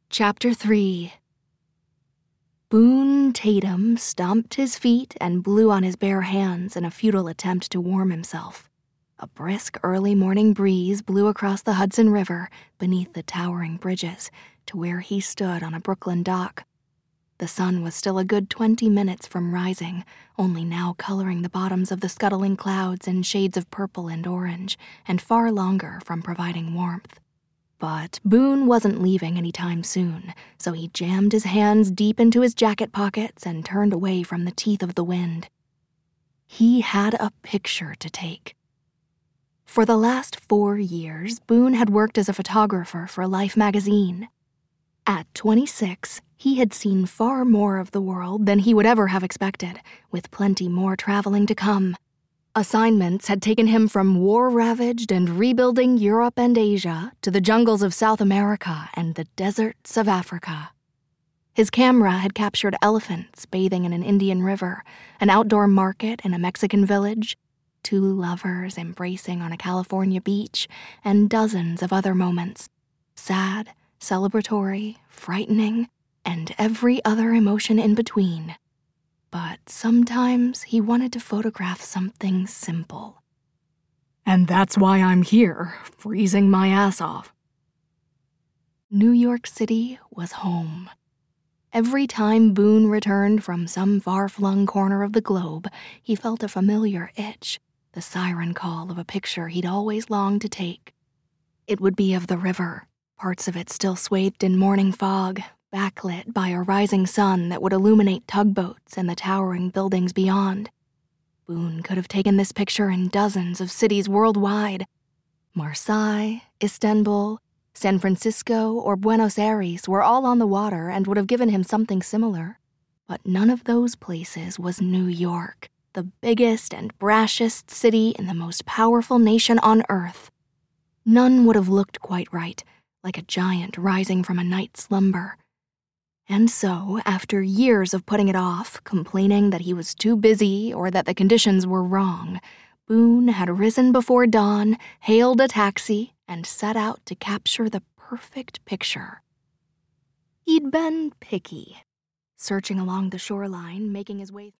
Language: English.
Chapter 3. Boone Tatum stomped his feet and blew on his bare hands in a futile attempt to warm himself. A brisk early morning breeze blew across the Hudson River beneath the towering bridges to where he stood on a Brooklyn dock. The sun was still a good 20 minutes from rising, only now coloring the bottoms of the scuttling clouds in shades of purple and orange, and far longer from providing warmth. But Boone wasn't leaving any time soon, so he jammed his hands deep into his jacket pockets and turned away from the teeth of the wind. He had a picture to take. For the last 4 years, Boone had worked as a photographer for Life magazine. At 26, he had seen far more of the world than he would ever have expected, with plenty more traveling to come. Assignments had taken him from war-ravaged and rebuilding Europe and Asia to the jungles of South America and the deserts of Africa. His camera had captured elephants bathing in an Indian river, an outdoor market in a Mexican village, 2 lovers embracing on a California beach, and dozens of other moments, sad, celebratory, frightening, and every other emotion in between. But sometimes he wanted to photograph something simple. And that's why I'm here, freezing my ass off. New York City was home. Every time Boone returned from some far-flung corner of the globe, he felt a familiar itch, the siren call of a picture he'd always longed to take. It would be of the river, parts of it still swathed in morning fog, backlit by a rising sun that would illuminate tugboats and the towering buildings beyond. Boone could have taken this picture in dozens of cities worldwide. Marseille, Istanbul, San Francisco, or Buenos Aires were all on the water and would have given him something similar. But none of those places was New York, the biggest and brashest city in the most powerful nation on Earth. None would have looked quite right, like a giant rising from a night's slumber. And so, after years of putting it off, complaining that he was too busy or that the conditions were wrong, Boone had risen before dawn, hailed a taxi, and set out to capture the perfect picture. He'd been picky, searching along the shoreline, making his way